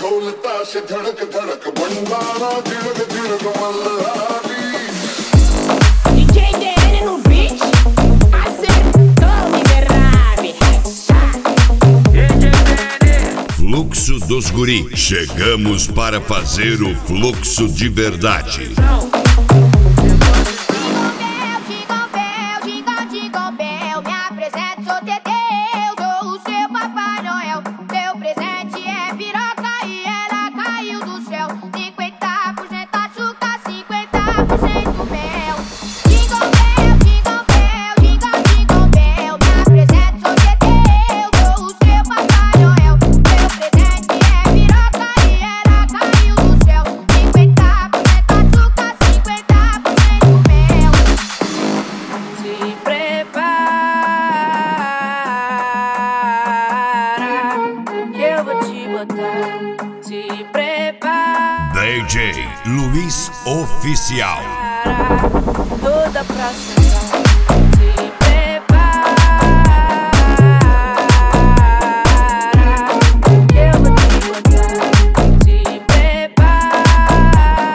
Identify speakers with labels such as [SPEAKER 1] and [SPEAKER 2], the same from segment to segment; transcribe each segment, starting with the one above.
[SPEAKER 1] ढोलता से धड़क धड़क भंडारा तिलक तिलक Malhari
[SPEAKER 2] DJ DN no beat, acertou miserável.
[SPEAKER 3] Fluxo dos Guri. Chegamos para fazer o fluxo de verdade.
[SPEAKER 2] Jingle bell, me apresento, sou Teteu, sou o seu Papai Noel. Seu presente é piroca e ela caiu do céu. 50% açúcar, 50% mel. Jingle bell, me apresento, sou Teteu, sou o seu Papai Noel. Seu presente é piroca e ela caiu do céu. 50% açúcar, 50% mel. Se prepara, que eu vou te botar. Se prepara,
[SPEAKER 3] DJ Luiz Oficial.
[SPEAKER 2] toda pra sentar. Se prepara, que eu vou te botar. Se prepara.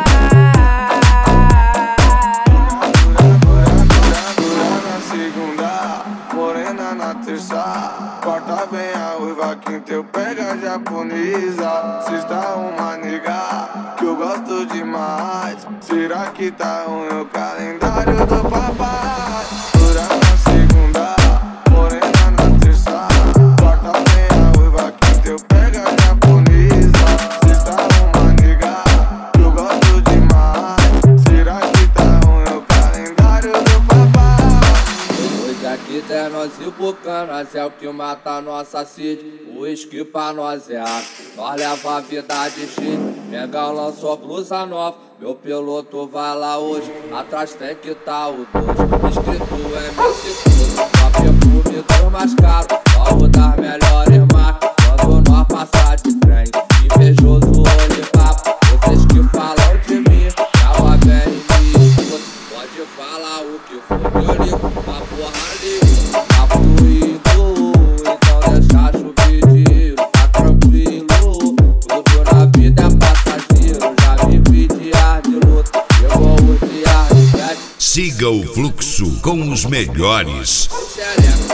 [SPEAKER 4] Na segunda, morena na terça, quarta vem a uiva, quinta eu pego a japonesa. Sexta uma nega que eu gosto demais. Será que tá ruim o calendário do papai? Dura na segunda, morena na terça, quarta vem a uiva, quinta eu pego a japonesa. Sexta uma nega que eu gosto demais. Será que tá ruim o calendário do papai?
[SPEAKER 5] Hoje aqui é nós e o Bucanas, é o que mata a nossa sede. O uísque pra nós é água, nós leva a vida de cheio. Mengão lançou blusa nova, meu piloto vai lá hoje. Atrás tem que tá o 2, escrito MC2. Só perfume do mais caro, logo das melhores marcas. Quando nós passar de trem, invejoso olho papo. Vocês que falam de mim, já vem me escuta. Pode falar o que for, eu ligo pra porra nenhuma. Tá fluindo, então deixa chover dinheiro. Tá tranquilo, tudo na vida é passageiro. Já vivi dias de luta, chegou o dia de festa.
[SPEAKER 3] Siga o fluxo com os melhores.
[SPEAKER 5] Xereca